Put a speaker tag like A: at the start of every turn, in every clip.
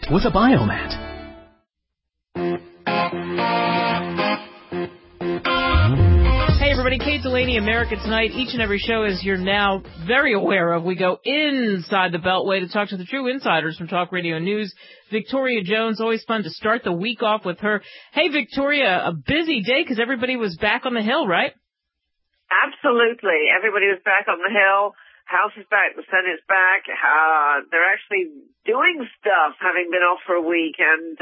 A: with a Biomat.
B: Hey everybody, Kate Delaney, America Tonight. Each and every show, as you're now very aware of, we go inside the Beltway to talk to the true insiders from Talk Radio News. Victoria Jones, always fun to start the week off with her. Hey Victoria, a busy day because everybody was back on the Hill, right?
C: Absolutely. Everybody was back on the Hill. House is back. The Senate's back. They're actually doing stuff, having been off for a week. And,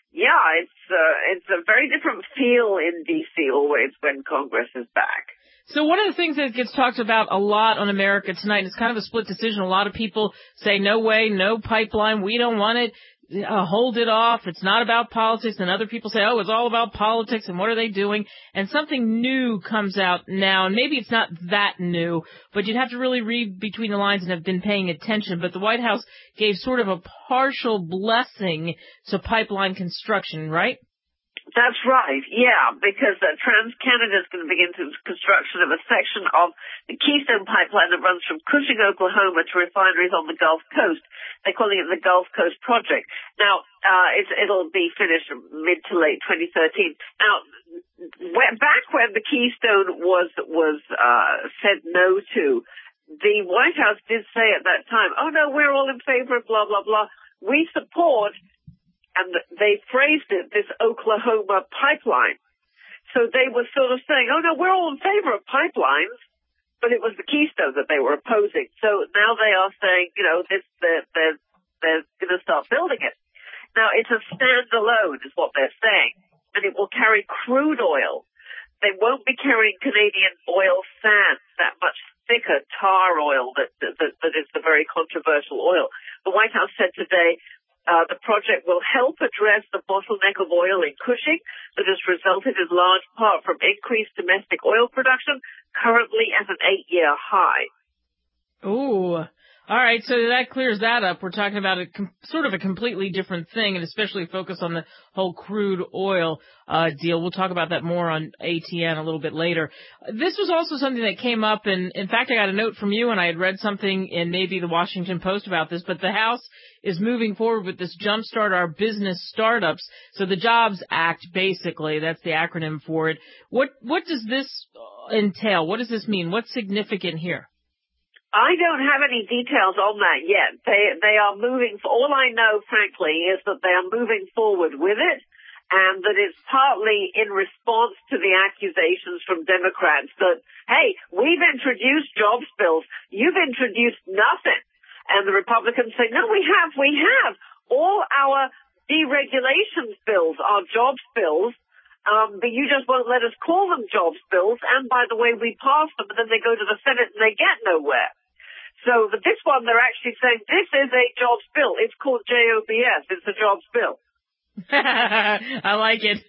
C: it's a very different feel in D.C. always when Congress is back.
B: So one of the things that gets talked about a lot on America Tonight, and it's kind of a split decision. A lot of people say, no way, no pipeline, we don't want it. Hold it off. It's not about politics. And other people say, oh, it's all about politics and what are they doing? And something new comes out now. And maybe it's not that new, but you'd have to really read between the lines and have been paying attention. But the White House gave sort of a partial blessing to pipeline construction, right?
C: That's right, yeah, because TransCanada is going to begin construction of a section of the Keystone Pipeline that runs from Cushing, Oklahoma to refineries on the Gulf Coast. They're calling it the Gulf Coast Project. Now, it'll be finished mid to late 2013. Now, back when the Keystone was said no to, the White House did say at that time, oh no, we're all in favor of blah, blah, blah. We support, and they phrased it, this Oklahoma pipeline. So they were sort of saying, oh no, we're all in favor of pipelines, but it was the Keystone that they were opposing. So now they are saying, they're going to start building it. Now it's a standalone is what they're saying, and it will carry crude oil. They won't be carrying Canadian oil sands, that much thicker tar oil that is the very controversial oil. The White House said today, the project will help address the bottleneck of oil in Cushing that has resulted in large part from increased domestic oil production, currently at an 8-year high.
B: Ooh. All right, so that clears that up. We're talking about sort of a completely different thing, and especially focus on the whole crude oil deal. We'll talk about that more on ATN a little bit later. This was also something that came up, and in fact, I got a note from you, and I had read something in maybe the Washington Post about this, but the House is moving forward with this Jumpstart Our Business Startups. So the Jobs Act, basically, that's the acronym for it. What does this entail? What does this mean? What's significant here?
C: I don't have any details on that yet. They are moving. All I know, frankly, is that they are moving forward with it, and that it's partly in response to the accusations from Democrats that, hey, we've introduced jobs bills, you've introduced nothing. And the Republicans say, no, we have. All our deregulations bills are jobs bills, but you just won't let us call them jobs bills. And by the way, we pass them, and then they go to the Senate and they get nowhere. So this one, they're actually saying, this is a jobs bill. It's called JOBS. It's a jobs bill.
B: I like it.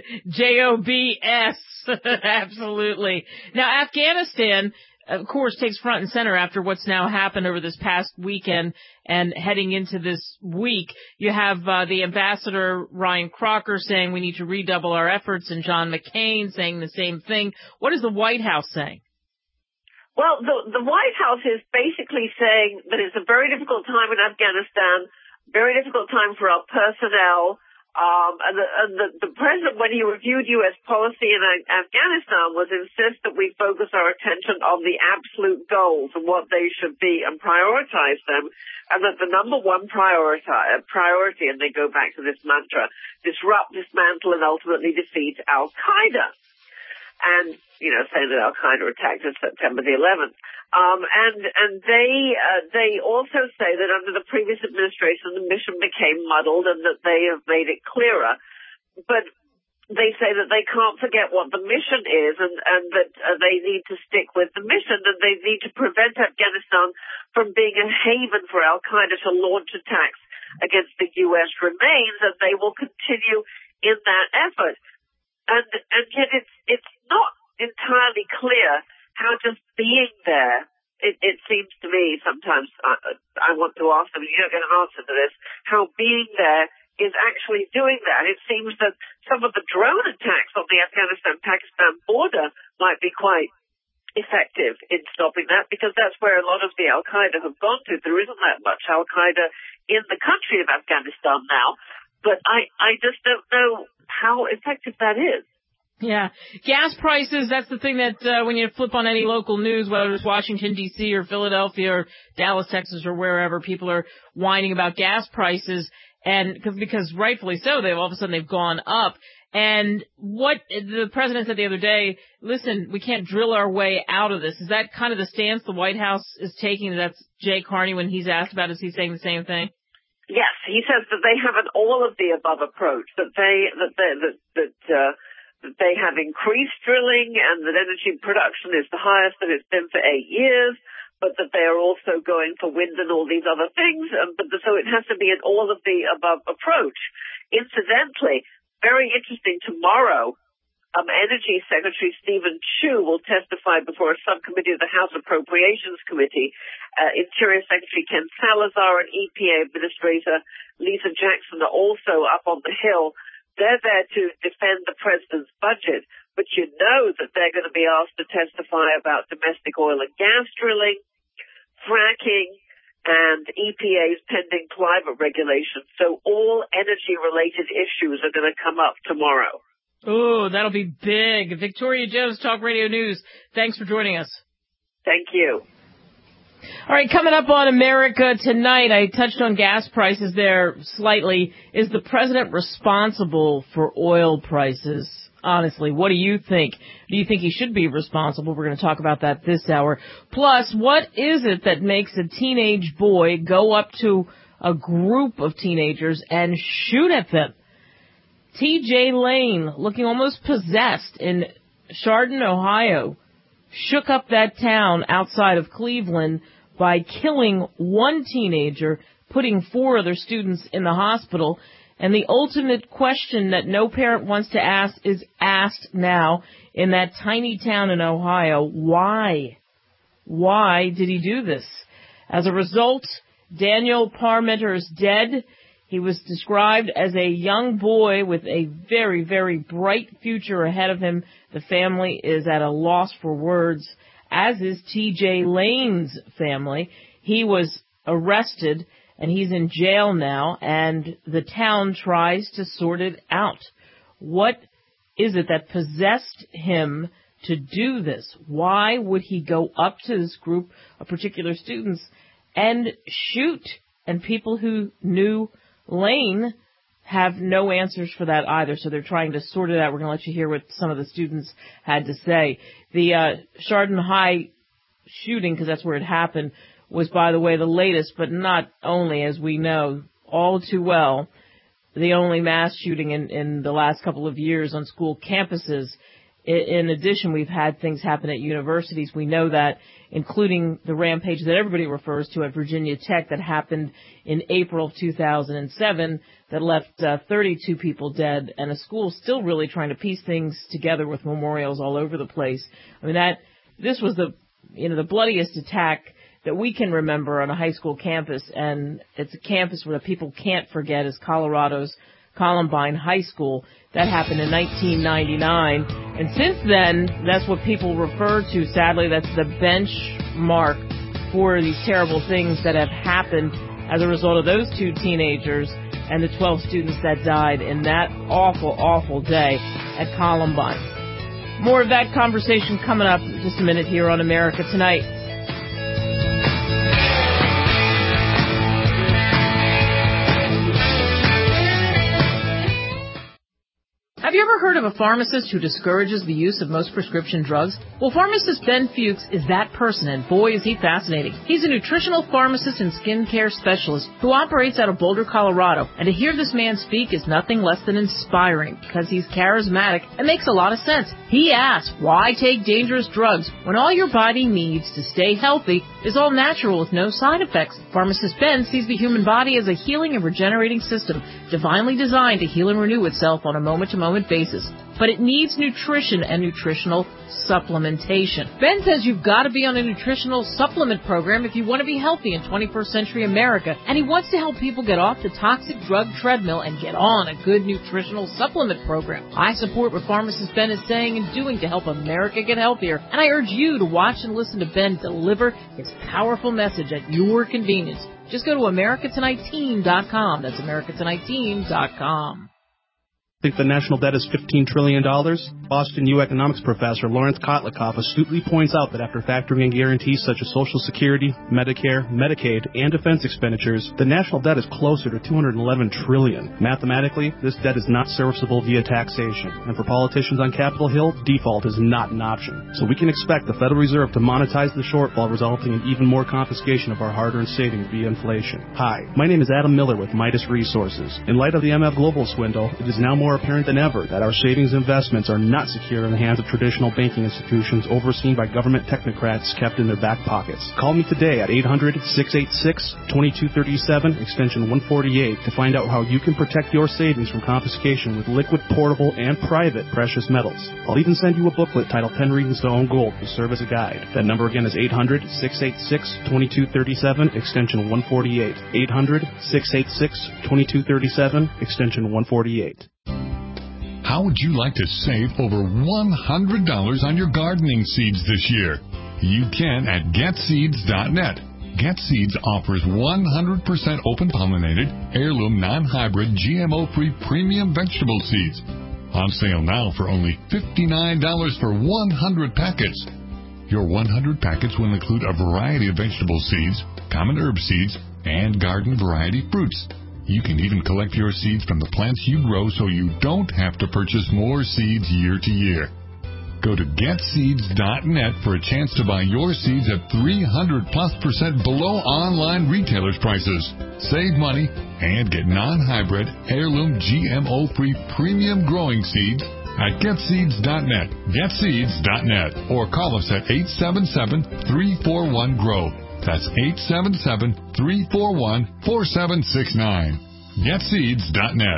B: JOBS. Absolutely. Now, Afghanistan, of course, takes front and center after what's now happened over this past weekend and heading into this week. You have the Ambassador Ryan Crocker saying we need to redouble our efforts, and John McCain saying the same thing. What is the White House saying?
C: Well, the White House is basically saying that it's a very difficult time in Afghanistan, very difficult time for our personnel. And the president, when he reviewed U.S. policy in Afghanistan, was insist that we focus our attention on the absolute goals and what they should be and prioritize them, and that the number one priority, and they go back to this mantra, disrupt, dismantle, and ultimately defeat Al-Qaeda. And, saying that Al-Qaeda attacked us September the 11th. And they also say that under the previous administration, the mission became muddled and that they have made it clearer. But they say that they can't forget what the mission is and that they need to stick with the mission, and they need to prevent Afghanistan from being a haven for Al-Qaeda to launch attacks against the U.S. remains, and they will continue in that effort. And yet it's not entirely clear how just being there, it seems to me sometimes, I want to ask them, and you don't get an answer to this, how being there is actually doing that. It seems that some of the drone attacks on the Afghanistan-Pakistan border might be quite effective in stopping that, because that's where a lot of the Al-Qaeda have gone to. There isn't that much Al-Qaeda in the country of Afghanistan now, but I just don't know how effective that is.
B: Yeah. Gas prices, that's the thing that when you flip on any local news, whether it's Washington, D.C. or Philadelphia or Dallas, Texas or wherever, people are whining about gas prices, and because rightfully so, all of a sudden they've gone up. And what the president said the other day, listen, we can't drill our way out of this. Is that kind of the stance the White House is taking? That's Jay Carney when he's asked about it, is he saying the same thing?
C: Yes, he says that they have an all of the above approach, that they have increased drilling and that energy production is the highest that it's been for 8 years, but that they are also going for wind and all these other things. So it has to be an all of the above approach. Incidentally, very interesting, tomorrow, Energy Secretary Stephen Chu will testify before a subcommittee of the House Appropriations Committee. Interior Secretary Ken Salazar and EPA Administrator Lisa Jackson are also up on the Hill. They're there to defend the president's budget, but you know that they're going to be asked to testify about domestic oil and gas drilling, fracking, and EPA's pending climate regulations. So all energy-related issues are going to come up tomorrow.
B: Oh, that'll be big. Victoria Jones, Talk Radio News. Thanks for joining us.
C: Thank you.
B: All right, coming up on America Tonight, I touched on gas prices there slightly. Is the president responsible for oil prices? Honestly, what do you think? Do you think he should be responsible? We're going to talk about that this hour. Plus, what is it that makes a teenage boy go up to a group of teenagers and shoot at them? T.J. Lane, looking almost possessed in Chardon, Ohio, shook up that town outside of Cleveland by killing one teenager, putting 4 other students in the hospital. And the ultimate question that no parent wants to ask is asked now in that tiny town in Ohio. Why? Why did he do this? As a result, Daniel Parmenter is dead. He was described as a young boy with a very, very bright future ahead of him. The family is at a loss for words, as is T.J. Lane's family. He was arrested, and he's in jail now, and the town tries to sort it out. What is it that possessed him to do this? Why would he go up to this group of particular students and shoot? And people who knew Lane have no answers for that either, so they're trying to sort it out. We're going to let you hear what some of the students had to say. The Chardon High shooting, because that's where it happened, was, by the way, the latest, but not only, as we know all too well, the only mass shooting in the last couple of years on school campuses. In addition, we've had things happen at universities. We know that, including the rampage that everybody refers to at Virginia Tech that happened in April of 2007 that left 32 people dead, and a school still really trying to piece things together with memorials all over the place. I mean, this was the bloodiest attack that we can remember on a high school campus, and it's a campus where the people can't forget is Colorado's Columbine High School. That happened in 1999. And since then, that's what people refer to, sadly, that's the benchmark for these terrible things that have happened as a result of those 2 teenagers and the 12 students that died in that awful, awful day at Columbine. More of that conversation coming up in just a minute here on America Tonight. Have you ever heard of a pharmacist who discourages the use of most prescription drugs? Well, pharmacist Ben Fuchs is that person, and boy, is he fascinating. He's a nutritional pharmacist and skincare specialist who operates out of Boulder, Colorado. And to hear this man speak is nothing less than inspiring, because he's charismatic and makes a lot of sense. He asks, why take dangerous drugs when all your body needs to stay healthy is all natural with no side effects? Pharmacist Ben sees the human body as a healing and regenerating system, divinely designed to heal and renew itself on a moment-to-moment consistent basis, but it needs nutrition and nutritional supplementation. Ben says you've got to be on a nutritional supplement program if you want to be healthy in 21st century America, and he wants to help people get off the toxic drug treadmill and get on a good nutritional supplement program. I support what pharmacist Ben is saying and doing to help America get healthier, and I urge you to watch and listen to Ben deliver his powerful message at your convenience. Just go to AmericaTonightTeam.com. That's AmericaTonightTeam.com.
A: Think the national debt is $15 trillion? Boston U economics professor Lawrence Kotlikoff astutely points out that after factoring in guarantees such as Social Security, Medicare, Medicaid, and defense expenditures, the national debt is closer to $211 trillion. Mathematically, this debt is not serviceable via taxation, and for politicians on Capitol Hill, default is not an option. So we can expect the Federal Reserve to monetize the shortfall, resulting in even more confiscation of our hard-earned savings via inflation. Hi, my name is Adam Miller with Midas Resources. In light of the MF Global swindle, it is now more apparent than ever that our savings investments are not secure in the hands of traditional banking institutions overseen by government technocrats kept in their back pockets. Call me today at 800-686-2237, extension 148, to find out how you can protect your savings from confiscation with liquid, portable, and private precious metals. I'll even send you a booklet titled 10 Reasons to Own Gold to serve as a guide. That number again is 800-686-2237, extension 148. 800-686-2237, extension 148.
D: How would you like to save over $100 on your gardening seeds this year? You can at GetSeeds.net. GetSeeds offers 100% open-pollinated, heirloom, non-hybrid, GMO-free premium vegetable seeds. On sale now for only $59 for 100 packets. Your 100 packets will include a variety of vegetable seeds, common herb seeds, and garden variety fruits. You can even collect your seeds from the plants you grow so you don't have to purchase more seeds year to year. Go to GetSeeds.net for a chance to buy your seeds at 300+% below online retailers' prices. Save money and get non-hybrid, heirloom, GMO-free premium growing seeds at GetSeeds.net. GetSeeds.net. Or call us at 877-341-GROW. That's 877-341-4769. GetSeeds.net.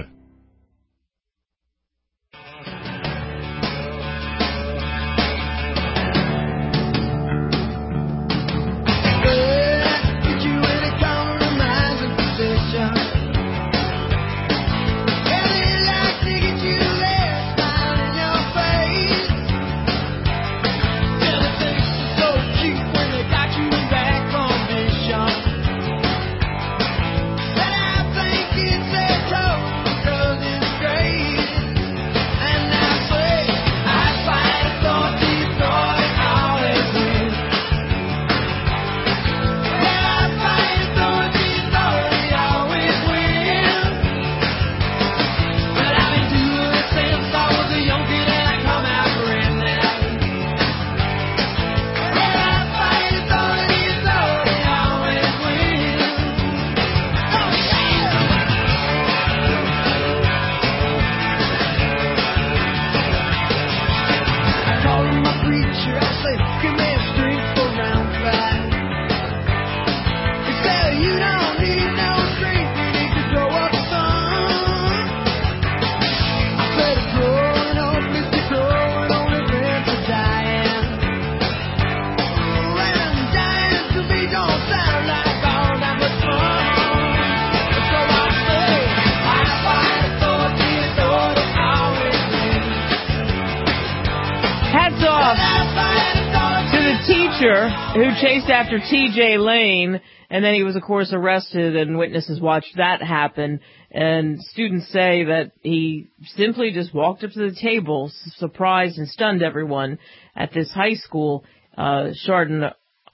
B: Who chased after T.J. Lane, and then he was, of course, arrested, and witnesses watched that happen. And students say that he simply just walked up to the table, surprised and stunned everyone at this high school, Chardon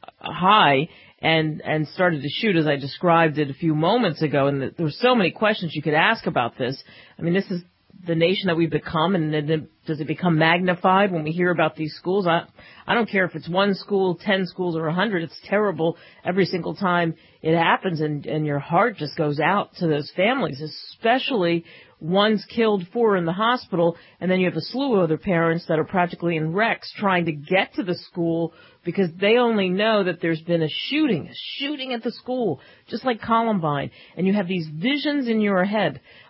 B: High, and started to shoot, as I described it a few moments ago. And there were so many questions you could ask about this. I mean, this is the nation that we've become, and then does it become magnified when we hear about these schools? I don't care if it's one school, 10 schools, or 100. It's terrible every single time it happens, and your heart just goes out to those families, especially one's killed, 4 in the hospital, and then you have a slew of other parents that are practically in wrecks trying to get to the school because they only know that there's been a shooting at the school, just like Columbine. And you have these visions in your head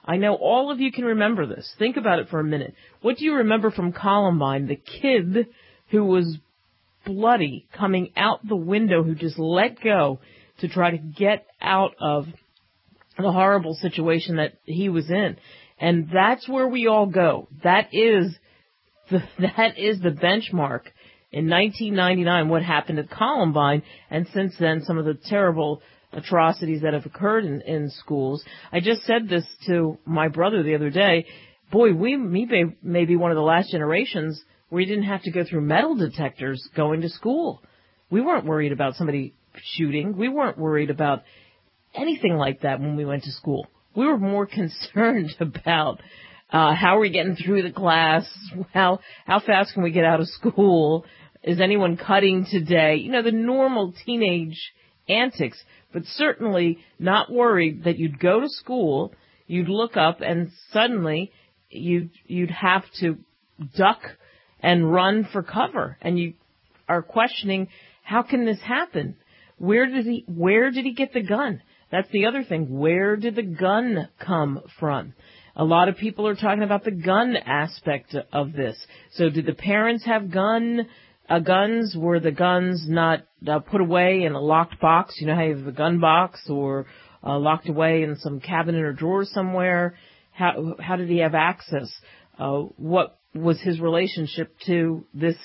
B: I know all of you can remember this. Think about it for a minute. What do you remember from Columbine? The kid who was bloody coming out the window, who just let go to try to get out of the horrible situation that he was in. And that's where we all go. That is the benchmark. In 1999, what happened at Columbine, and since then, some of the terrible atrocities that have occurred in schools. I just said this to my brother the other day. Boy, we may be one of the last generations where you didn't have to go through metal detectors going to school. We weren't worried about somebody shooting. We weren't worried about anything like that when we went to school. We were more concerned about how are we getting through the class, how fast can we get out of school, is anyone cutting today, you know, the normal teenage antics, but certainly not worried that you'd go to school, you'd look up, and suddenly you'd have to duck and run for cover, and you are questioning, how can this happen? Where did he get the gun? That's the other thing. Where did the gun come from? A lot of people are talking about the gun aspect of this. So did the parents have guns? Were the guns not put away in a locked box? You know how you have a gun box, or locked away in some cabinet or drawer somewhere? How did he have access? What was his relationship to this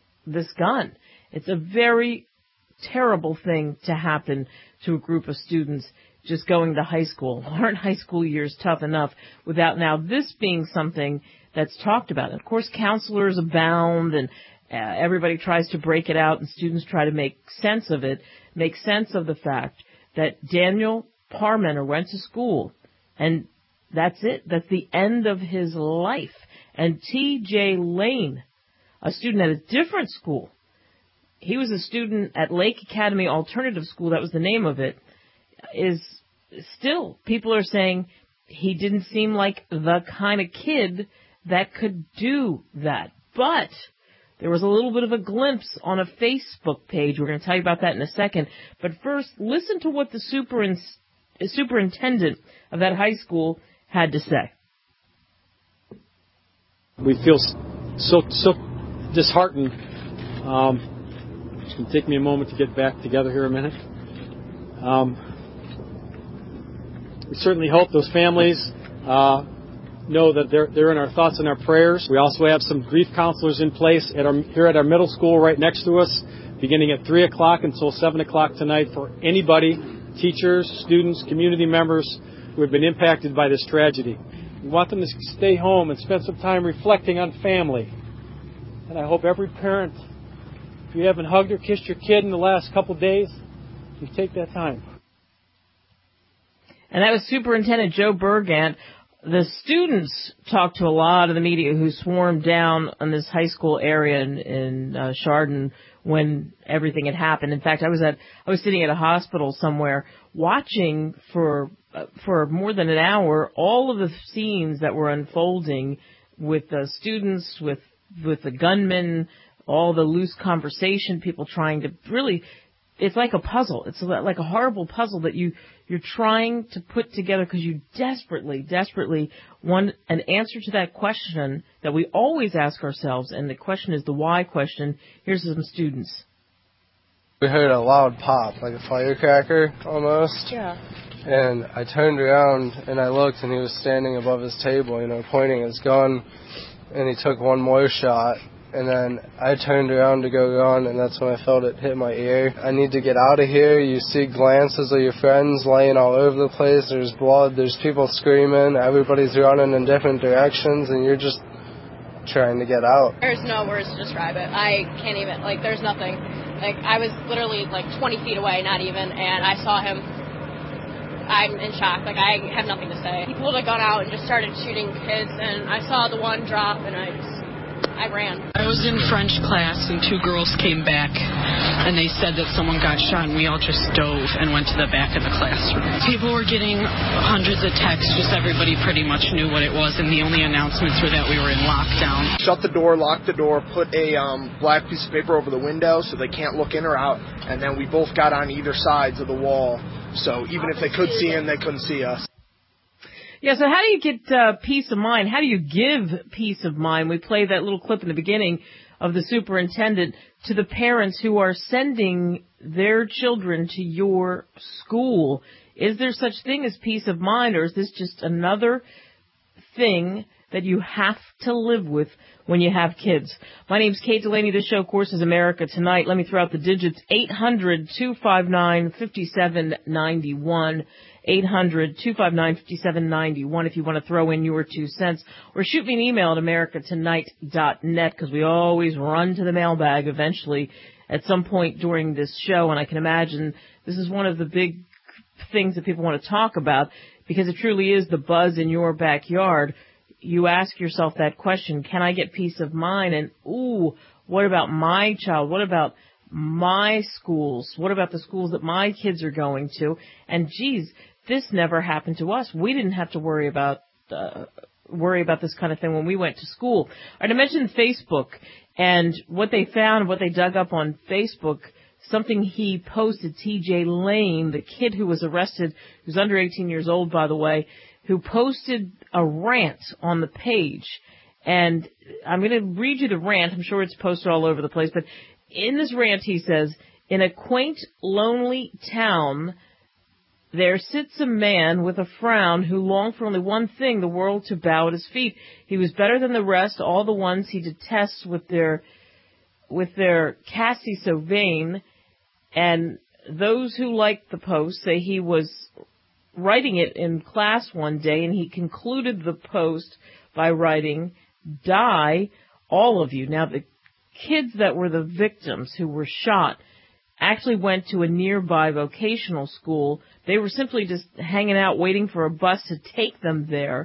B: gun? It's a very terrible thing to happen to a group of students just going to high school. Aren't high school years tough enough without now this being something that's talked about? And of course, counselors abound, and everybody tries to break it out, and students try to make sense of it, make sense of the fact that Daniel Parmenter went to school, and that's it. That's the end of his life. And T.J. Lane, a student at a different school, he was a student at Lake Academy Alternative School, that was the name of it, is still, people are saying he didn't seem like the kind of kid that could do that. But there was a little bit of a glimpse on a Facebook page. We're going to tell you about that in a second. But first, listen to what the superintendent of that high school had to say.
E: We feel so disheartened. It's going to take me a moment to get back together here a minute. We certainly hope those families know that they're in our thoughts and our prayers. We also have some grief counselors in place here at our middle school right next to us, beginning at 3 o'clock until 7 o'clock tonight, for anybody, teachers, students, community members who have been impacted by this tragedy. We want them to stay home and spend some time reflecting on family. And I hope every parent, if you haven't hugged or kissed your kid in the last couple of days, you take that time.
B: And that was Superintendent Joe Bergant. The students talked to a lot of the media who swarmed down on this high school area in Chardon when everything had happened. In fact, I was sitting at a hospital somewhere watching for more than an hour all of the scenes that were unfolding with the students, with the gunmen, all the loose conversation, people trying to really. It's like a puzzle. It's like a horrible puzzle that you're trying to put together because you desperately, desperately want an answer to that question that we always ask ourselves, and the question is the why question. Here's some students.
F: We heard a loud pop, like a firecracker almost.
B: Yeah.
F: And I turned around and I looked, and he was standing above his table, pointing his gun, and he took one more shot. And then I turned around to go run, and that's when I felt it hit my ear. I need to get out of here. You see glances of your friends laying all over the place. There's blood. There's people screaming. Everybody's running in different directions, and you're just trying to get out.
G: There's no words to describe it. I can't even, there's nothing. I was literally 20 feet away, not even, and I saw him. I'm in shock. I have nothing to say. He pulled a gun out and just started shooting kids, and I saw the one drop, and I ran.
H: I was in French class, and two girls came back, and they said that someone got shot, and we all just dove and went to the back of the classroom. People were getting hundreds of texts. Just everybody pretty much knew what it was, and the only announcements were that we were in lockdown.
I: Shut the door, lock the door, put a black piece of paper over the window so they can't look in or out, and then we both got on either sides of the wall, so even if they could see in, they couldn't see us.
B: Yeah, so how do you get peace of mind? How do you give peace of mind? We played that little clip in the beginning of the superintendent to the parents who are sending their children to your school. Is there such thing as peace of mind, or is this just another thing that you have to live with when you have kids? My name's Kate Delaney. This show, of course, is America Tonight. Let me throw out the digits: 800-259-5791. 800-259-5791 if you want to throw in your 2 cents. Or shoot me an email at americatonight.net, because we always run to the mailbag eventually at some point during this show. And I can imagine this is one of the big things that people want to talk about, because it truly is the buzz in your backyard. You ask yourself that question: can I get peace of mind? And, ooh, what about my child? What about my schools? What about the schools that my kids are going to? And, geez, this never happened to us. We didn't have to worry about this kind of thing when we went to school. All right, I mentioned Facebook and what they found, what they dug up on Facebook. Something he posted, TJ Lane, the kid who was arrested, who's under 18 years old, by the way, who posted a rant on the page. And I'm going to read you the rant. I'm sure it's posted all over the place. But in this rant, he says, "In a quaint, lonely town, there sits a man with a frown who longed for only one thing, the world to bow at his feet. He was better than the rest, all the ones he detests with their Cassie so vain." And those who liked the post say he was writing it in class one day, and he concluded the post by writing, "Die, all of you." Now, the kids that were the victims who were shot actually went to a nearby vocational school. They were simply just hanging out waiting for a bus to take them there.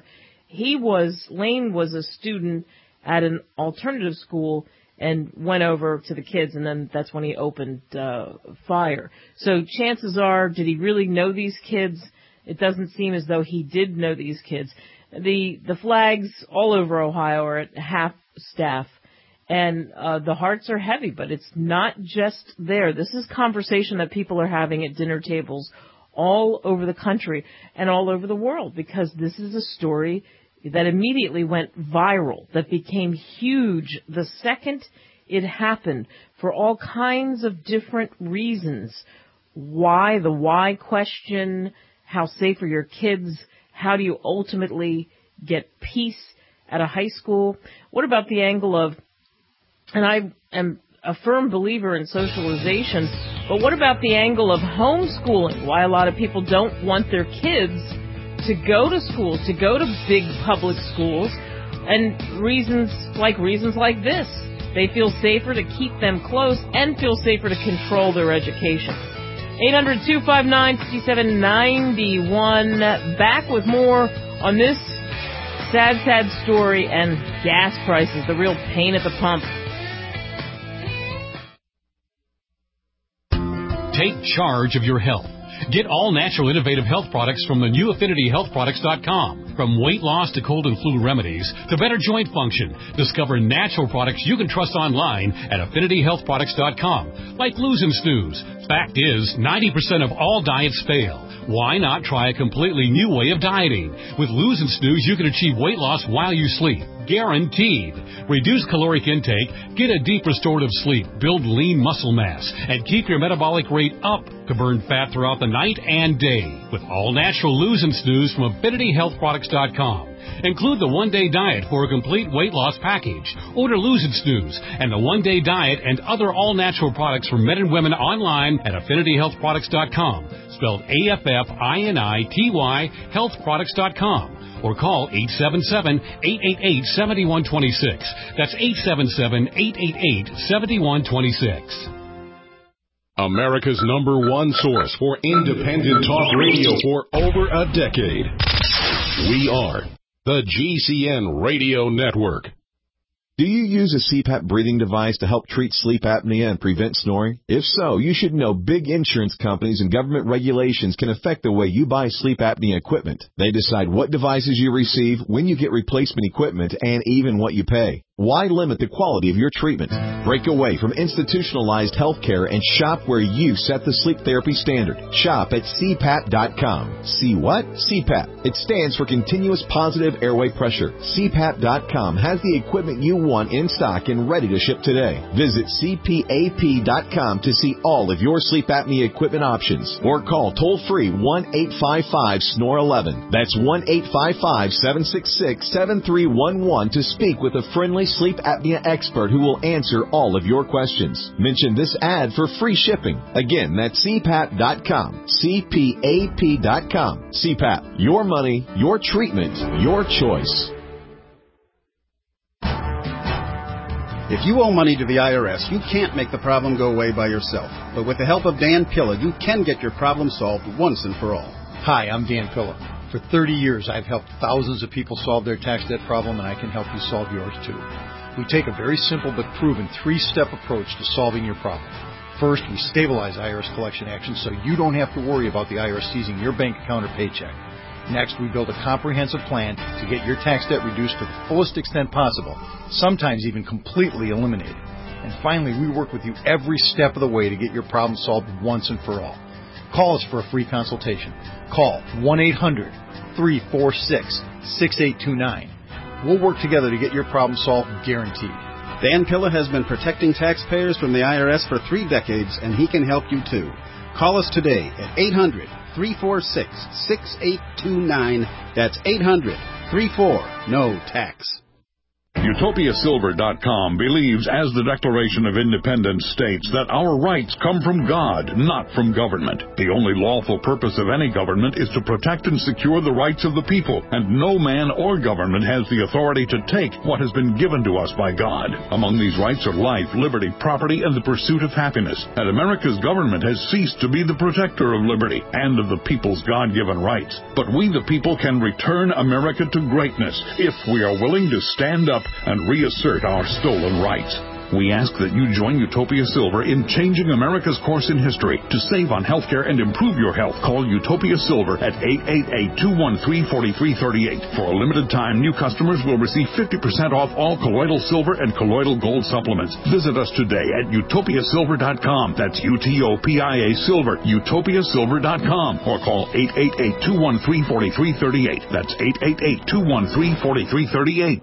B: Lane was a student at an alternative school and went over to the kids, and then that's when he opened fire. So chances are, did he really know these kids? It doesn't seem as though he did know these kids. The flags all over Ohio are at half staff, and the hearts are heavy, but it's not just there. This is conversation that people are having at dinner tables all over the country and all over the world, because this is a story that immediately went viral, that became huge the second it happened, for all kinds of different reasons. Why? The why question. How safe are your kids? How do you ultimately get peace at a high school? What about the angle of, and I am a firm believer in socialization, but what about the angle of homeschooling? Why a lot of people don't want their kids to go to schools, to go to big public schools, and reasons like this. They feel safer to keep them close and feel safer to control their education. 800-259-5791. Back with more on this sad story and gas prices, the real pain at the pump.
J: Take charge of your health. Get all natural innovative health products from the new AffinityHealthProducts.com. From weight loss to cold and flu remedies to better joint function, discover natural products you can trust online at AffinityHealthProducts.com. Like Lose and Snooze. Fact is, 90% of all diets fail. Why not try a completely new way of dieting? With Lose and Snooze, you can achieve weight loss while you sleep. Guaranteed. Reduce caloric intake, get a deep restorative sleep, build lean muscle mass, and keep your metabolic rate up to burn fat throughout the night and day. With all natural Lose and Snooze from AffinityHealthProducts.com. Include the one-day diet for a complete weight loss package. Order Lose and Snooze and the one-day diet and other all-natural products for men and women online at AffinityHealthProducts.com. Spelled AFFINITY, healthproducts.com. Or call 877-888-7126. That's 877-888-7126.
K: America's #1 source for independent talk radio for over a decade. We are the GCN Radio Network.
L: Do you use a CPAP breathing device to help treat sleep apnea and prevent snoring? If so, you should know big insurance companies and government regulations can affect the way you buy sleep apnea equipment. They decide what devices you receive, when you get replacement equipment, and even what you pay. Why limit the quality of your treatment? Break away from institutionalized health care and shop where you set the sleep therapy standard. Shop at CPAP.com. See what? CPAP. It stands for Continuous Positive Airway Pressure. CPAP.com has the equipment you want in stock and ready to ship today. Visit CPAP.com to see all of your sleep apnea equipment options or call toll-free 1-855-SNORE-11. That's 1-855-766-7311 to speak with a friendly sleep apnea expert who will answer all of your questions. Mention this ad for free shipping. Again, that's CPAP.com. CPAP.com. CPAP. Your money, your treatment, your choice.
M: If you owe money to the IRS, you can't make the problem go away by yourself. But with the help of Dan Pilla, you can get your problem solved once and for all.
N: Hi, I'm Dan Pilla. For 30 years, I've helped thousands of people solve their tax debt problem, and I can help you solve yours too. We take a very simple but proven 3-step approach to solving your problem. First, we stabilize IRS collection actions so you don't have to worry about the IRS seizing your bank account or paycheck. Next, we build a comprehensive plan to get your tax debt reduced to the fullest extent possible, sometimes even completely eliminated. And finally, we work with you every step of the way to get your problem solved once and for all. Call us for a free consultation. Call 1-800-346-6829. We'll work together to get your problem solved, guaranteed.
M: Dan Pilla has been protecting taxpayers from the IRS for 3 decades, and he can help you too. Call us today at 800-346-6829. That's 800-34-NO-TAX.
O: UtopiaSilver.com believes, as the Declaration of Independence states, that our rights come from God, not from government. The only lawful purpose of any government is to protect and secure the rights of the people, and no man or government has the authority to take what has been given to us by God. Among these rights are life, liberty, property, and the pursuit of happiness. And America's government has ceased to be the protector of liberty and of the people's God-given rights. But we, the people, can return America to greatness if we are willing to stand up and reassert our stolen rights. We ask that you join Utopia Silver in changing America's course in history. To save on health care and improve your health, call Utopia Silver at 888-213-4338. For a limited time, new customers will receive 50% off all colloidal silver and colloidal gold supplements. Visit us today at utopiasilver.com. That's UTOPIA Silver, utopiasilver.com. Or call 888-213-4338. That's 888-213-4338.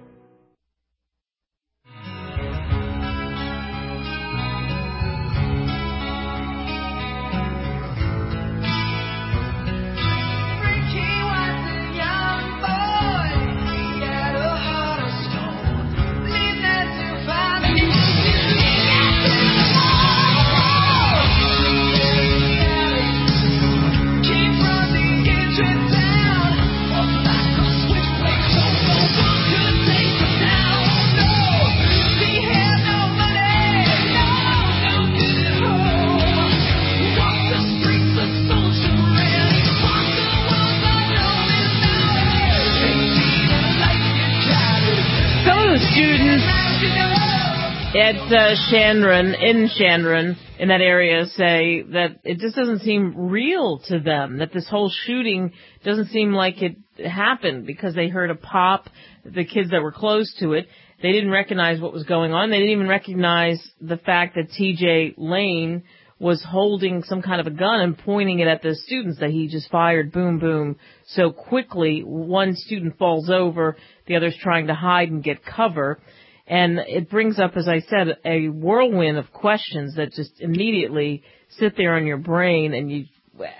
B: Chandron, in that area, say that it just doesn't seem real to them, that this whole shooting doesn't seem like it happened because they heard a pop, the kids that were close to it, they didn't recognize what was going on. They didn't even recognize the fact that TJ Lane was holding some kind of a gun and pointing it at the students, that he just fired boom, boom so quickly. One student falls over, the other's trying to hide and get cover. And it brings up, as I said, a whirlwind of questions that just immediately sit there on your brain, and you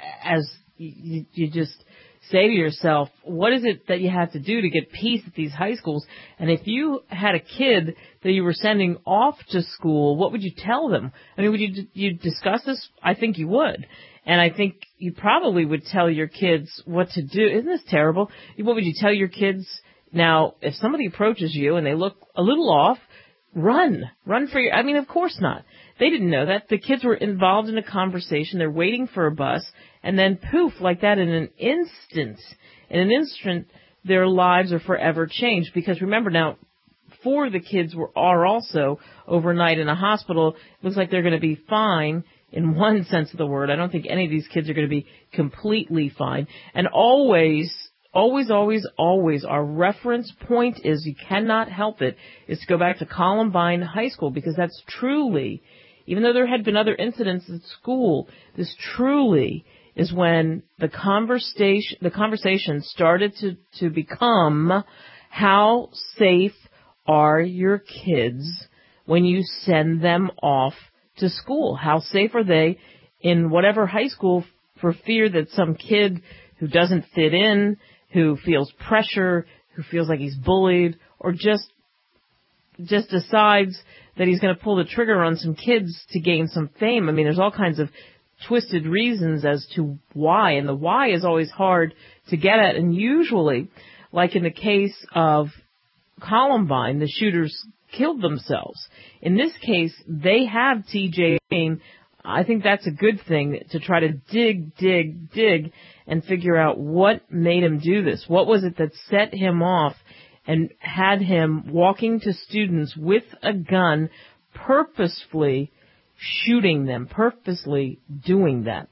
B: just say to yourself, what is it that you have to do to get peace at these high schools? And if you had a kid that you were sending off to school, what would you tell them? I mean, would you discuss this? I think you would. And I think you probably would tell your kids what to do. Isn't this terrible? What would you tell your kids? Now, if somebody approaches you and they look a little off, run for your, I mean, of course not. They didn't know that. The kids were involved in a conversation. They're waiting for a bus, and then poof, like that, in an instant, their lives are forever changed. Because remember now, 4 of the kids are also overnight in a hospital. It looks like they're going to be fine in one sense of the word. I don't think any of these kids are going to be completely fine. And always always, our reference point is, you cannot help it, is to go back to Columbine High School, because that's truly, even though there had been other incidents at school, this truly is when the conversation started to become, how safe are your kids when you send them off to school? How safe are they in whatever high school, for fear that some kid who doesn't fit in, who feels pressure, who feels like he's bullied, or just decides that he's going to pull the trigger on some kids to gain some fame. I mean, there's all kinds of twisted reasons as to why, and the why is always hard to get at. And usually, like in the case of Columbine, the shooters killed themselves. In this case, they have TJ Wayne. I think that's a good thing, to try to dig and figure out what made him do this. What was it that set him off and had him walking to students with a gun, purposefully shooting them, purposely doing that?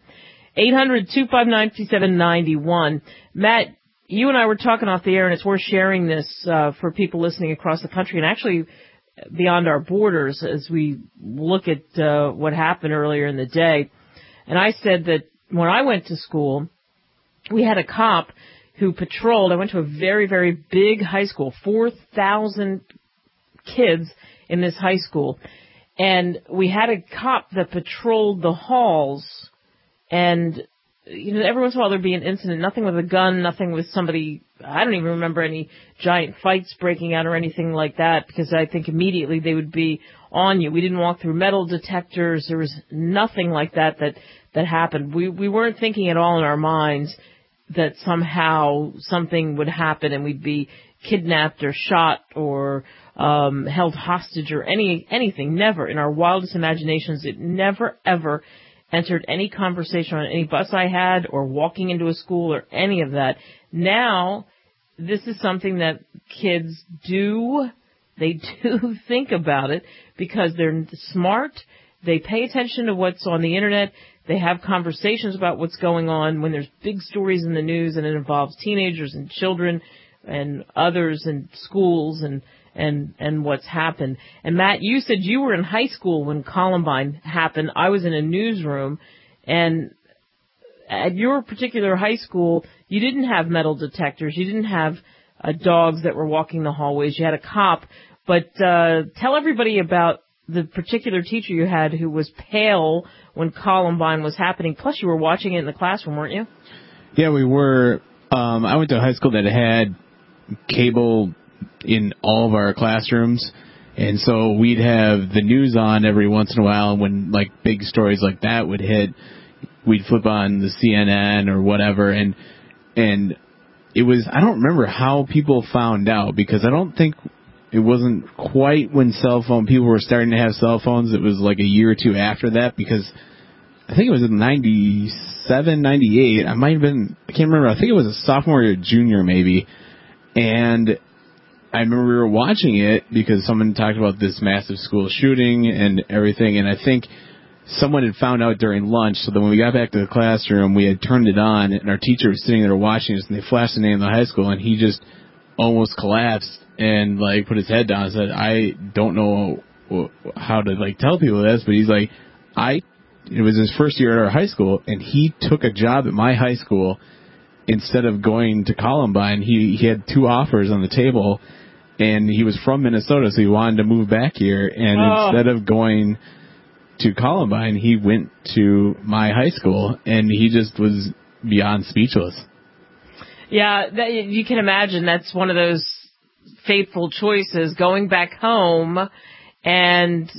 B: 800-259-5791. Matt, you and I were talking off the air, and it's worth sharing this for people listening across the country and actually beyond our borders as we look at what happened earlier in the day. And I said that when I went to school, we had a cop who patrolled. I went to a very, very big high school, 4,000 kids in this high school. And we had a cop that patrolled the halls, and every once in a while there'd be an incident, nothing with a gun, nothing with somebody. I don't even remember any giant fights breaking out or anything like that, because I think immediately they would be on you. We didn't walk through metal detectors. There was nothing like that happened. We weren't thinking at all in our minds that somehow something would happen and we'd be kidnapped or shot or held hostage or anything. Never. In our wildest imaginations, it never, ever entered any conversation on any bus I had or walking into a school or any of that. Now, this is something that kids do. They do think about it because they're smart. They pay attention to what's on the Internet. They have conversations about what's going on when there's big stories in the news and it involves teenagers and children and others and schools and what's happened. And Matt, you said you were in high school when Columbine happened. I was in a newsroom, and at your particular high school, you didn't have metal detectors. You didn't have dogs that were walking the hallways. You had a cop. But tell everybody about the particular teacher you had who was pale when Columbine was happening. Plus, you were watching it in the classroom, weren't you?
P: Yeah, we were. I went to a high school that had cable in all of our classrooms, and so we'd have the news on every once in a while. When like big stories like that would hit, we'd flip on the CNN or whatever, and it was, I don't remember how people found out, because I don't think it wasn't quite when people were starting to have cell phones. It was like a year or two after that, because I think it was in 97, 98. I might have been, I can't remember. I think it was a sophomore or junior maybe. And I remember we were watching it because someone talked about this massive school shooting and everything. And I think someone had found out during lunch. So then when we got back to the classroom, we had turned it on, and our teacher was sitting there watching us, and they flashed the name of the high school, and he just almost collapsed and like put his head down and said, I don't know how to like tell people this, but he's like, it was his first year at our high school, and he took a job at my high school instead of going to Columbine. He had two offers on the table, and he was from Minnesota, so he wanted to move back here, and instead of going to Columbine, he went to my high school, and he just was beyond speechless.
B: Yeah, you can imagine that's one of those fateful choices, going back home and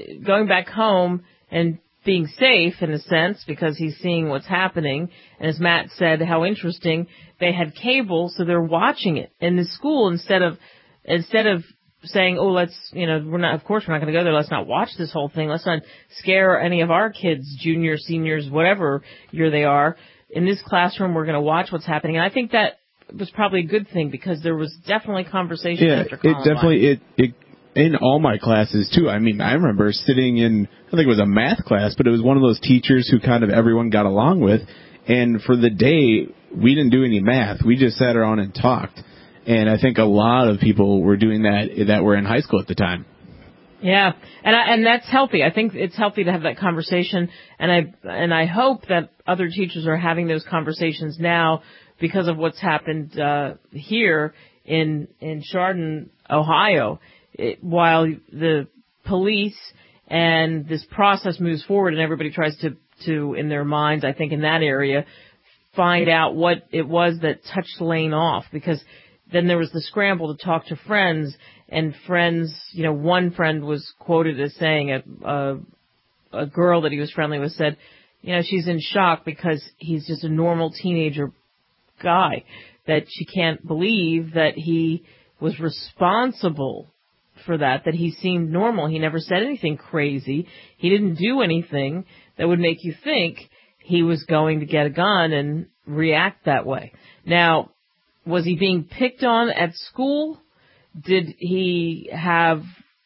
B: being safe in a sense because he's seeing what's happening. And as Matt said, how interesting, they had cable, so they're watching it in the school instead of saying, oh, let's, we're not going to go there. Let's not watch this whole thing. Let's not scare any of our kids, juniors, seniors, whatever year they are. In this classroom, we're going to watch what's happening. And I think that was probably a good thing because there was definitely conversation after Columbine.
P: It in all my classes, too. I mean, I remember sitting in, I think it was a math class, but it was one of those teachers who kind of everyone got along with. And for the day, we didn't do any math. We just sat around and talked. And I think a lot of people were doing that were in high school at the time.
B: Yeah, and that's healthy. I think it's healthy to have that conversation, and I hope that other teachers are having those conversations now because of what's happened here in Chardon, Ohio. While the police and this process moves forward, and everybody tries to in their minds, I think in that area, find out what it was that touched Lane off, because then there was the scramble to talk to friends. And friends, one friend was quoted as saying, a girl that he was friendly with said, she's in shock because he's just a normal teenager guy, that she can't believe that he was responsible for that he seemed normal. He never said anything crazy. He didn't do anything that would make you think he was going to get a gun and react that way. Now, was he being picked on at school? Did he have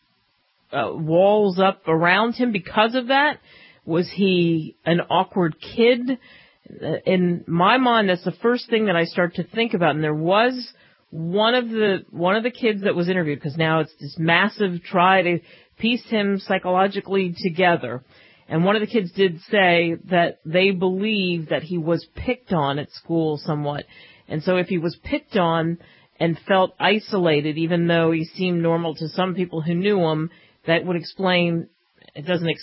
B: walls up around him because of that? Was he an awkward kid? In my mind, that's the first thing that I start to think about. And there was one of the kids that was interviewed, because now it's this massive try to piece him psychologically together. And one of the kids did say that they believe that he was picked on at school somewhat. And so if he was picked on and felt isolated, even though he seemed normal to some people who knew him, that would explain, it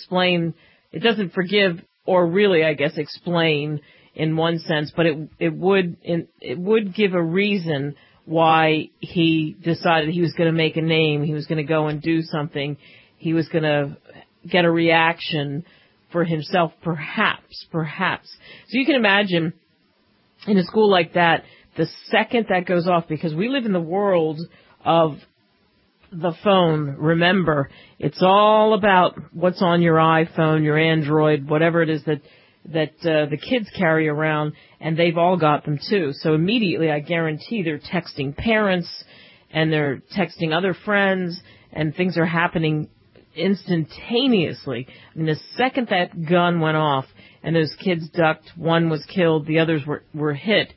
B: doesn't forgive, or really, I guess, explain in one sense, but it would give a reason why he decided he was going to make a name, he was going to go and do something, he was going to get a reaction for himself, perhaps. So you can imagine in a school like that, the second that goes off, because we live in the world of the phone. Remember, it's all about what's on your iPhone, your Android, whatever it is that the kids carry around, and they've all got them too. So immediately, I guarantee they're texting parents and they're texting other friends, and things are happening instantaneously. I mean, the second that gun went off and those kids ducked, one was killed, the others were hit.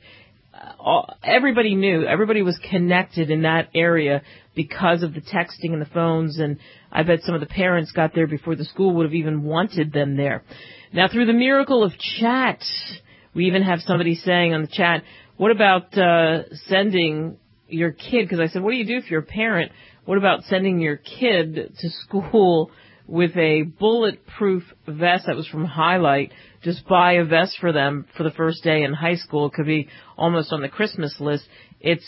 B: Everybody knew, everybody was connected in that area because of the texting and the phones, and I bet some of the parents got there before the school would have even wanted them there. Now, through the miracle of chat, we even have somebody saying on the chat, what about sending your kid, because I said, what do you do if you're a parent? What about sending your kid to school with a bulletproof vest? That was from Highlight. Just buy a vest for them for the first day in high school. It could be almost on the Christmas list. It's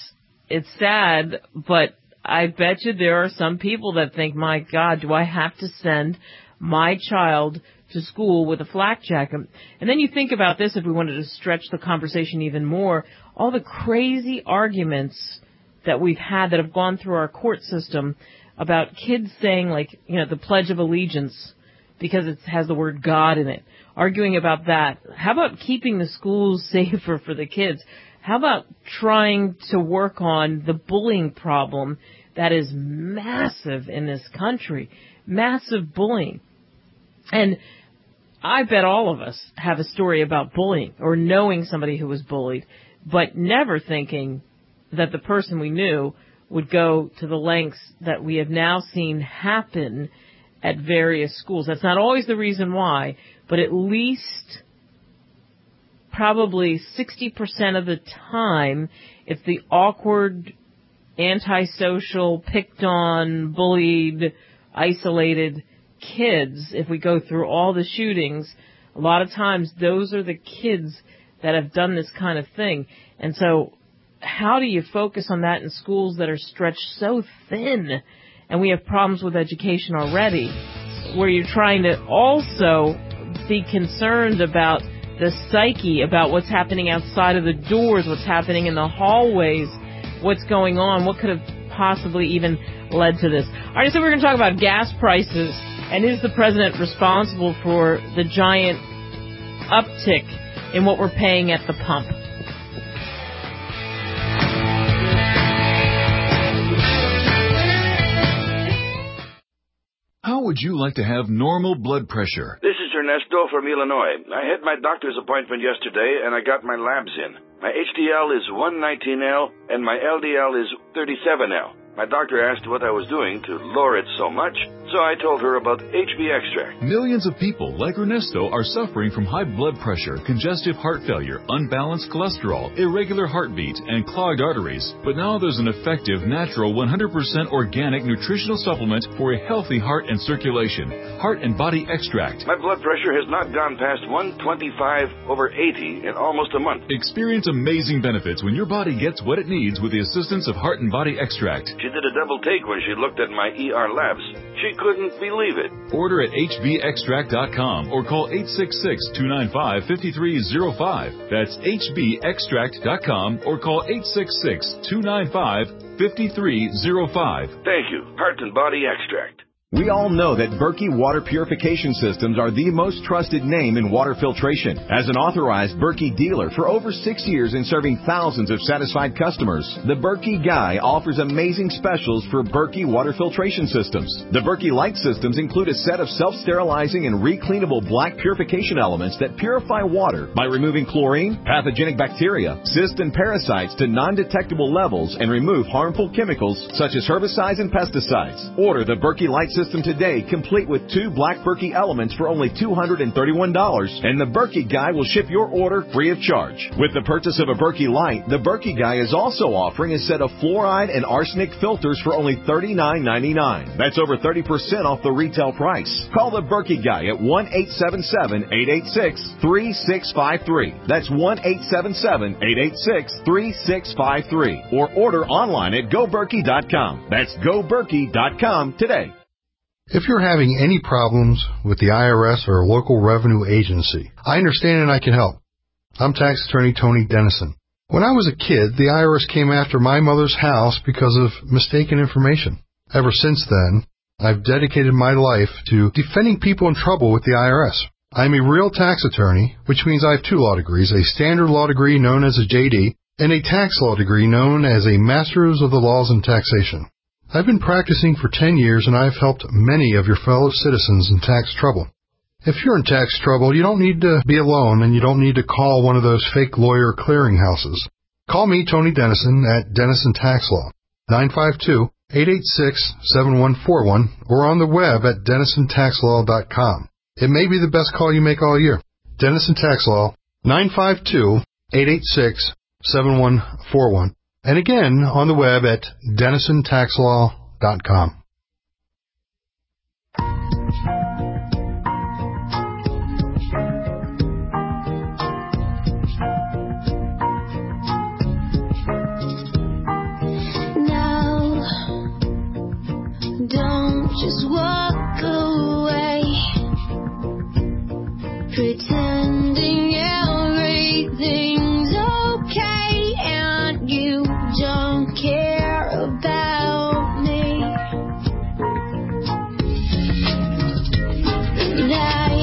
B: sad, but I bet you there are some people that think, my God, do I have to send my child to school with a flak jacket? And then you think about this, if we wanted to stretch the conversation even more, all the crazy arguments that we've had that have gone through our court system about kids saying, like, the Pledge of Allegiance, because it has the word God in it, arguing about that. How about keeping the schools safer for the kids? How about trying to work on the bullying problem that is massive in this country? Massive bullying. And I bet all of us have a story about bullying or knowing somebody who was bullied, but never thinking that the person we knew would go to the lengths that we have now seen happen at various schools. That's not always the reason why, but at least probably 60% of the time, it's the awkward, antisocial, picked on, bullied, isolated kids. If we go through all the shootings, a lot of times those are the kids that have done this kind of thing. And so how do you focus on that in schools that are stretched so thin? And we have problems with education already, where you're trying to also be concerned about the psyche, about what's happening outside of the doors, what's happening in the hallways, what's going on, what could have possibly even led to this. All right, so we're going to talk about gas prices, and is the president responsible for the giant uptick in what we're paying at the pump?
Q: How would you like to have normal blood pressure?
R: This is
Q: Ernesto from Illinois. I had my doctor's appointment yesterday, and I got my labs in. My HDL is 119L, and my LDL is 37L. My doctor asked what I was doing to lower it so much, so I told her about HB Extract.
R: Millions of people like Ernesto are suffering from high blood pressure, congestive heart failure, unbalanced cholesterol, irregular heartbeat, and clogged arteries. But now there's an effective, natural, 100% organic nutritional supplement for a healthy heart and circulation. Heart and Body Extract.
Q: My blood pressure has not gone past 125/80 in almost a month.
R: Experience amazing benefits when your body gets what it needs with the assistance of Heart and Body Extract.
Q: She did a double take when she looked at my ER labs. She couldn't believe it.
R: Order at hbextract.com or call 866-295-5305. That's hbextract.com or call 866-295-5305.
Q: Thank you. Heart and Body Extract.
L: We all know that Berkey Water Purification Systems are the most trusted name in water filtration. As an authorized Berkey dealer for over 6 years and serving thousands of satisfied customers, the Berkey Guy offers amazing specials for Berkey Water Filtration Systems. The Berkey Light Systems include a set of self-sterilizing and recleanable black purification elements that purify water by removing chlorine, pathogenic bacteria, cysts, and parasites to non-detectable levels and remove harmful chemicals such as herbicides and pesticides. Order the Berkey Light System today, complete with 2 black Berkey elements for only $231, and the Berkey Guy will ship your order free of charge. With the purchase of a Berkey Light, the Berkey Guy is also offering a set of fluoride and arsenic filters for only $39.99. That's over 30% off the retail price. Call the Berkey Guy at 1-877-886-3653. That's 1-877-886-3653. Or order online at GoBerkey.com. That's GoBerkey.com today.
S: If you're having any problems with the IRS or a local revenue agency, I understand and I can help. I'm tax attorney Tony Dennison. When I was a kid, the IRS came after my mother's house because of mistaken information. Ever since then, I've dedicated my life to defending people in trouble with the IRS. I'm a real tax attorney, which means I have 2 law degrees, a standard law degree known as a JD, and a tax law degree known as a Master's of the Laws in Taxation. I've been practicing for 10 years, and I've helped many of your fellow citizens in tax trouble. If you're in tax trouble, you don't need to be alone, and you don't need to call one of those fake lawyer clearinghouses. Call me, Tony Dennison, at Dennison Tax Law, 952-886-7141, or on the web at DennisonTaxLaw.com. It may be the best call you make all year. Dennison Tax Law, 952-886-7141. And again, on the web at DennisonTaxLaw.com.
T: Now, don't just walk away, pretending everything's okay and you don't care about me. And I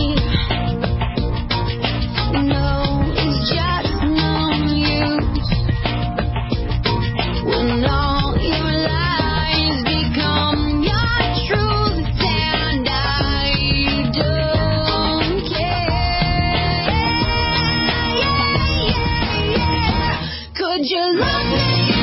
T: know it's just no use when all your lies become your truth, and I don't care. Could you love me?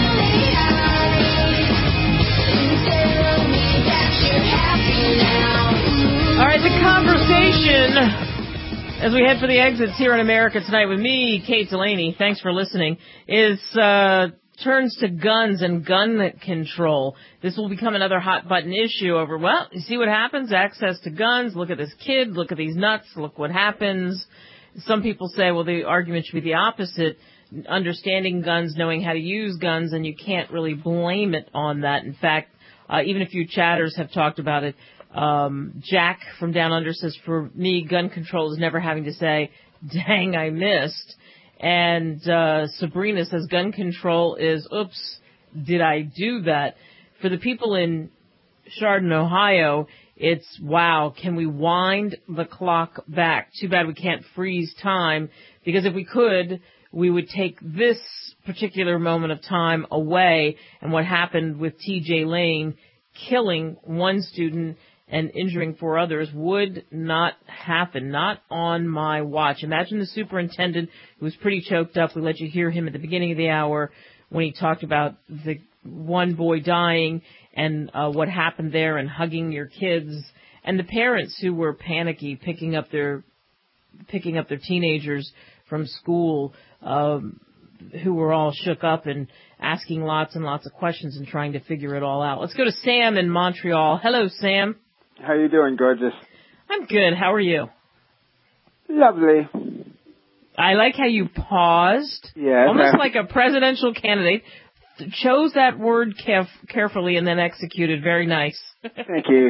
B: All right, the conversation as we head for the exits here in America tonight with me, Kate Delaney, thanks for listening, is turns to guns and gun control. This will become another hot button issue over, well, you see what happens, access to guns, look at this kid, look at these nuts, look what happens. Some people say, well, the argument should be the opposite, understanding guns, knowing how to use guns, and you can't really blame it on that. In fact, even a few chatters have talked about it. Jack from Down Under says, for me, gun control is never having to say, dang, I missed. And Sabrina says, gun control is, oops, did I do that? For the people in Chardon, Ohio, it's, wow, can we wind the clock back? Too bad we can't freeze time, because if we could, we would take this particular moment of time away, and what happened with T.J. Lane killing one student and injuring 4 others would not happen, not on my watch. Imagine the superintendent who was pretty choked up. We let you hear him at the beginning of the hour when he talked about the one boy dying and what happened there and hugging your kids, and the parents who were panicky picking up their teenagers from school, who were all shook up and asking lots and lots of questions and trying to figure it all out. Let's go to Sam in Montreal. Hello, Sam.
U: How you doing, gorgeous?
B: I'm good. How are you?
U: Lovely.
B: I like how you paused.
U: Yes.
B: Almost like a presidential candidate. Chose that word carefully and then executed. Very nice.
U: Thank you.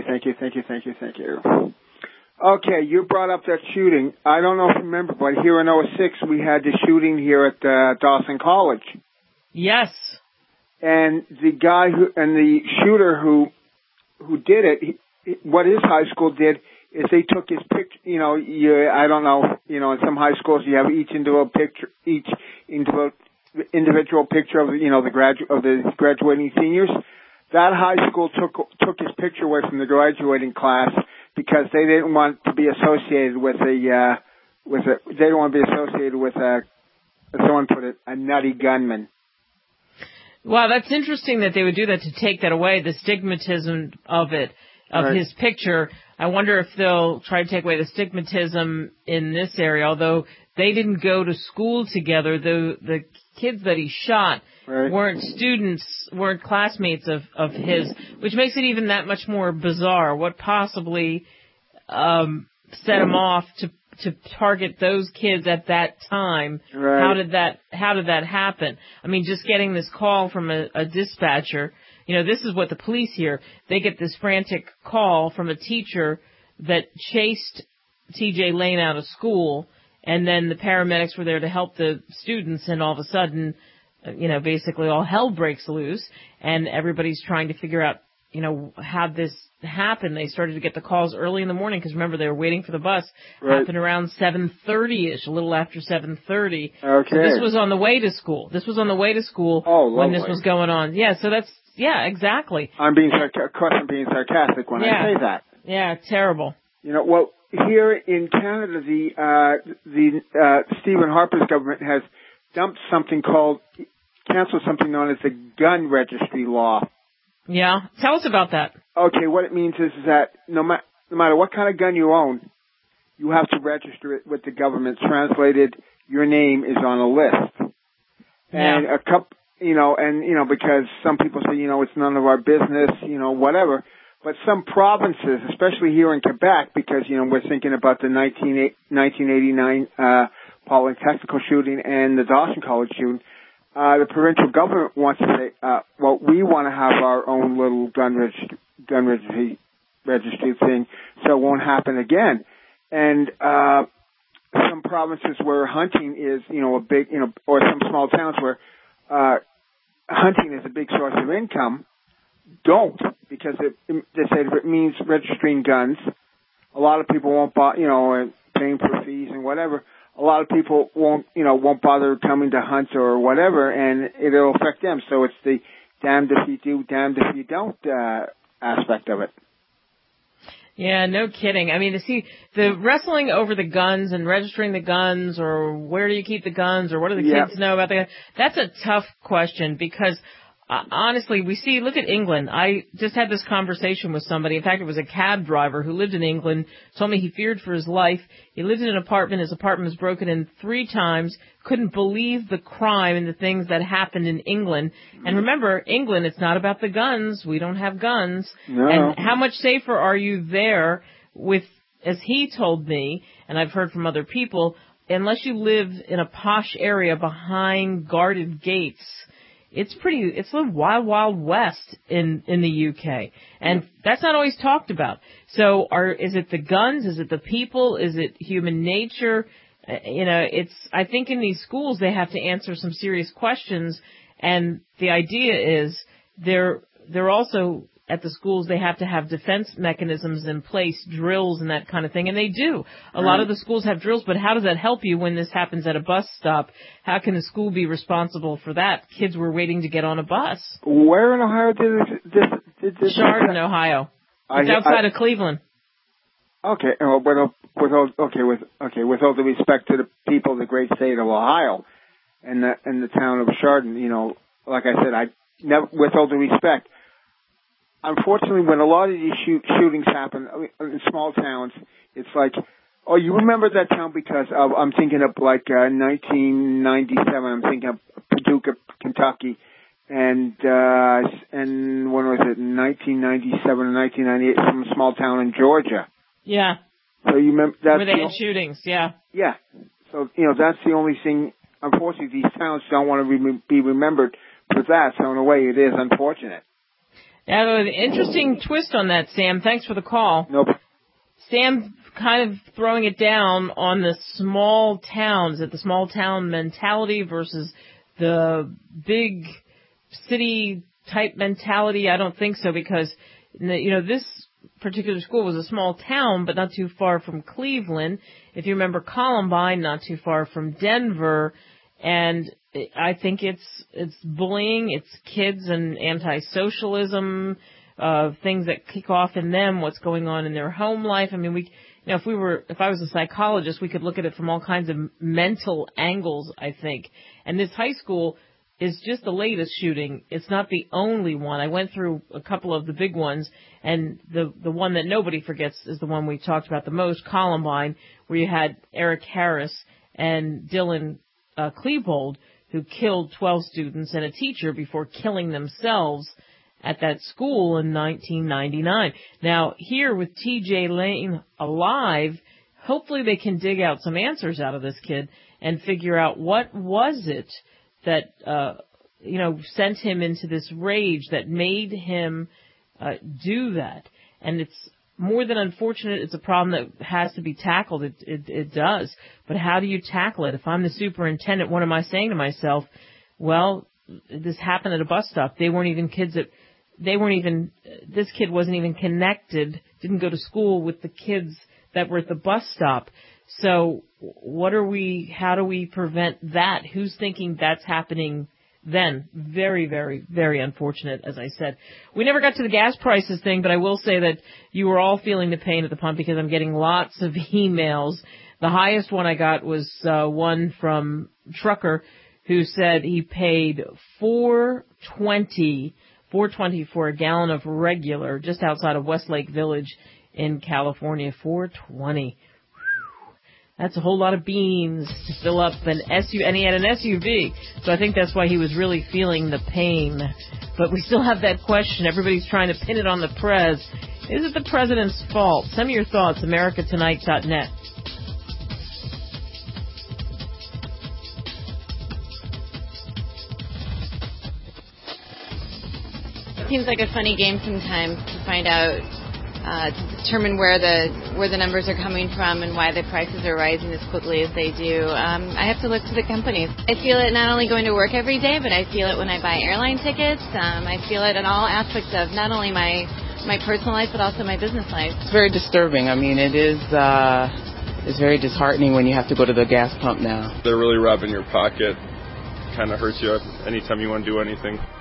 U: Okay, you brought up that shooting. I don't know if you remember, but here in 06, we had the shooting here at Dawson College.
B: Yes.
U: And the guy the shooter who did it, what his high school did is they took his picture. I don't know. In some high schools you have each individual picture of the graduating seniors. That high school took his picture away from the graduating class because they didn't want to be associated with as someone put it, a nutty gunman.
B: Wow, that's interesting that they would do that to take that away, the stigmatism of it, of his picture. I wonder if they'll try to take away the stigmatism in this area, although they didn't go to school together. The kids that he shot weren't students, weren't classmates of his, which makes it even that much more bizarre. What possibly set him off to target those kids at that time?
U: Right.
B: How did that happen? I mean, just getting this call from a dispatcher. This is what the police hear. They get this frantic call from a teacher that chased TJ Lane out of school, and then the paramedics were there to help the students, and all of a sudden, basically all hell breaks loose, and everybody's trying to figure out, how this happened. They started to get the calls early in the morning because, remember, they were waiting for the bus.
U: Right.
B: Happened around 7:30-ish, a little after 7:30.
U: Okay.
B: So this was on the way to school. When this was going on. Yeah, so exactly.
U: I'm being sarcastic when I say that.
B: Yeah, terrible.
U: Well, here in Canada, the Stephen Harper's government has canceled something known as the gun registry law.
B: Yeah, tell us about that.
U: Okay, what it means is that no matter what kind of gun you own, you have to register it with the government. Translated, your name is on a list.
B: Yeah.
U: And because some people say, it's none of our business, whatever. But some provinces, especially here in Quebec, because, we're thinking about the 1989 Polytechnical shooting and the Dawson College shooting, the provincial government wants to say, we want to have our own little gun registry thing, so it won't happen again. And some provinces where hunting is, a big, or some small towns where hunting is a big source of income, don't, because they say if it means registering guns, a lot of people won't buy, paying for fees and whatever. A lot of people won't bother coming to hunt or whatever, and it'll affect them. So it's the damned if you do, damned if you don't aspect of it.
B: Yeah, no kidding. I mean, the wrestling over the guns and registering the guns, or where do you keep the guns, or what do the kids know about the guns, that's a tough question because, honestly, look at England. I just had this conversation with somebody. In fact, it was a cab driver who lived in England, told me he feared for his life. He lived in an apartment. His apartment was broken in 3 times. Couldn't believe the crime and the things that happened in England. And remember, England, it's not about the guns. We don't have guns.
U: No.
B: And how much safer are you there with, as he told me, and I've heard from other people, unless you live in a posh area behind guarded gates, it's a wild, wild west in the UK. And that's not always talked about. So is it the guns? Is it the people? Is it human nature? I think in these schools they have to answer some serious questions. And the idea is they're also at the schools, they have to have defense mechanisms in place, drills and that kind of thing, and they do. A lot of the schools have drills, but how does that help you when this happens at a bus stop? How can the school be responsible for that? Kids were waiting to get on a bus.
U: Where in Ohio did this?
B: Chardon, Ohio. It's outside of Cleveland.
U: Okay, well, with all due respect to the people of the great state of Ohio and the town of Chardon, you know, like I said, with all due respect, unfortunately, when a lot of these shootings happen in small towns, it's like, oh, you remember that town because I'm thinking of like 1997. I'm thinking of Paducah, Kentucky, and when was it? 1997 or 1998? Some small town in Georgia.
B: Yeah.
U: So you remember that?
B: Where they had shootings, yeah.
U: Yeah. So, you know, that's the only thing. Unfortunately, these towns don't want to be remembered for that. So in a way, it is unfortunate.
B: Yeah, an interesting twist on that, Sam. Thanks for the call.
U: Nope.
B: Sam kind of throwing it down on the small towns, at the small town mentality versus the big city type mentality. I don't think so, because, you know, this particular school was a small town, but not too far from Cleveland. If you remember Columbine, not too far from Denver. And I think it's bullying, it's kids and anti-socialism, things that kick off in them, what's going on in their home life. I mean, if I was a psychologist, we could look at it from all kinds of mental angles, I think. And this high school is just the latest shooting. It's not the only one. I went through a couple of the big ones, and the one that nobody forgets is the one we talked about the most, Columbine, where you had Eric Harris and Dylan Klebold, who killed 12 students and a teacher before killing themselves at that school in 1999. Now, here with TJ Lane alive, hopefully they can dig out some answers out of this kid and figure out what was it that, sent him into this rage that made him do that. And it's more than unfortunate. It's a problem that has to be tackled. It does. But how do you tackle it? If I'm the superintendent, what am I saying to myself? Well, this happened at a bus stop. This kid wasn't even connected, didn't go to school with the kids that were at the bus stop. So how do we prevent that? Who's thinking that's happening then? Very, very, very unfortunate, as I said. We never got to the gas prices thing, but I will say that you were all feeling the pain at the pump, because I'm getting lots of emails. The highest one I got was one from Trucker, who said he paid $4.20 for a gallon of regular just outside of Westlake Village in California. $4.20. That's a whole lot of beans to fill up an SUV, and he had an SUV, so I think that's why he was really feeling the pain. But we still have that question. Everybody's trying to pin it on the Prez. Is it the president's fault? Send me your thoughts, americatonight.net.
C: It seems like a funny game sometimes to find out, to determine where the numbers are coming from and why the prices are rising as quickly as they do. I have to look to the companies. I feel it not only going to work every day, but I feel it when I buy airline tickets. I feel it in all aspects of not only my personal life, but also my business life.
V: It's very disturbing. I mean, it is it's very disheartening when you have to go to the gas pump now.
W: They're really robbing your pocket. Kind of hurts you anytime you want to do anything.